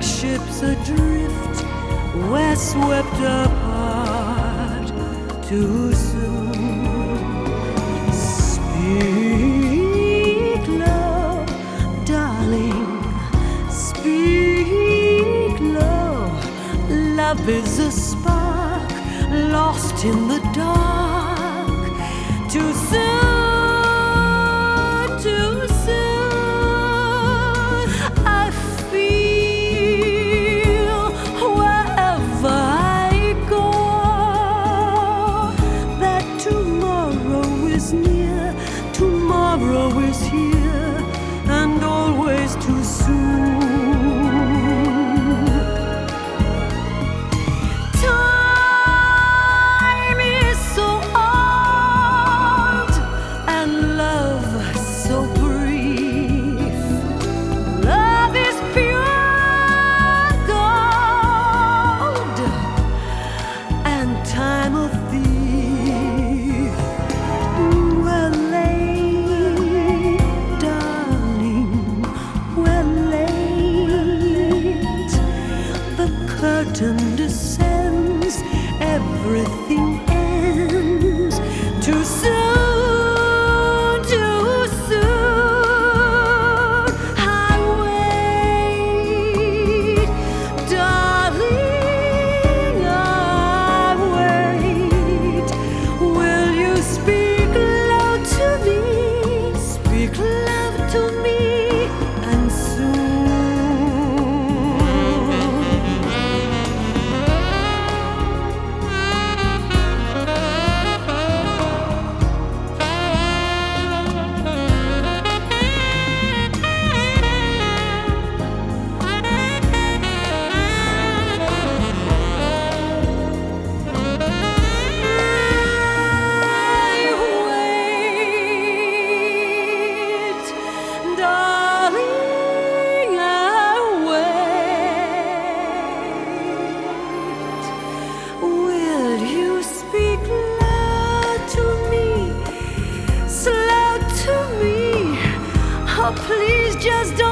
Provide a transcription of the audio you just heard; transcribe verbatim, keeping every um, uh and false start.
ships adrift, we're swept apart too soon. Speak low, darling, speak low. Love is a spark lost in the dark. Too soon, too soon. I feel wherever I go that tomorrow is near, tomorrow is here, and always too soon. Time is so old and love so brief. Love is pure gold and time a thief. We're late, darling, we're late. The curtain descends, everything ends. Too soon, too soon. I wait, darling, I wait. Will you speak loud to me? Speak love to me, and soon. Wait, darling, I wait. Will you speak loud to me, slow to me? Oh, please just